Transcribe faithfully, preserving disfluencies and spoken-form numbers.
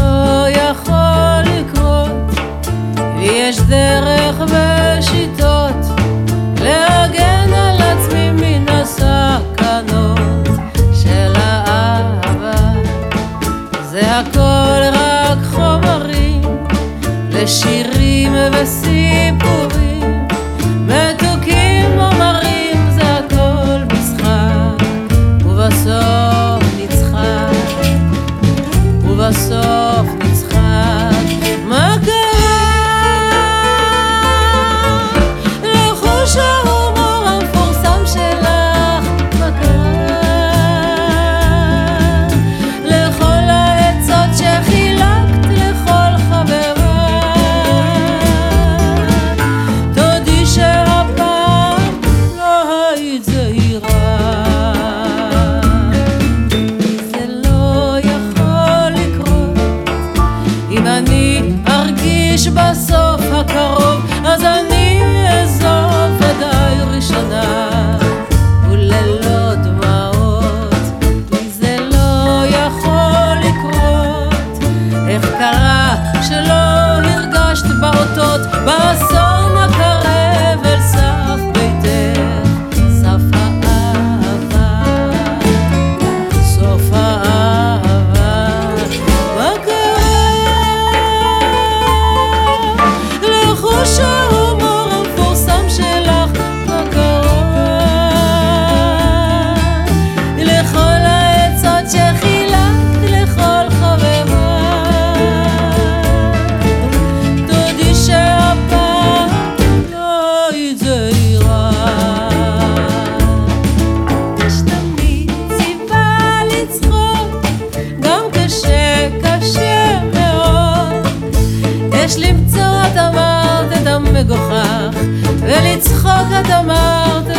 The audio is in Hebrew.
לא יכול לקרות, יש דרך ושיטות להגן על עצמי מן הסכנות של האהבה. זה הכל רק חומרים לשירים וסיפורים מתוקים ומרים, זה הכל משחק ובסוף נצחק, ובסוף נצחק. מה קרה לחוש ההומור המפורסם שלך? מה קרה לכל העצות שחילקת לכל חברה? תודי שהפעם לא היית זהירה. זה לא יכול לקרות. אם אני ארגיש בסוף הקרוב, אז אני אעזוב ודאי ראשונה וללא דמעות. כי זה לא יכול לקרות. איך קרה שלא הרגשת באותות, באסון הקרב אל סף ביתך, סף האהבה, סוף האהבה? מה קרה לחוש ההומור המפורסם שלך? מה קרה לכל העצות שחילקת לכל חברה? תודי שהפעם לא היית זהירה. יש תמיד סיבה לצחוק גם כשקשה מאוד. יש למצוא, את אמרת, את המגוחך, ולצחוק, את אמרת,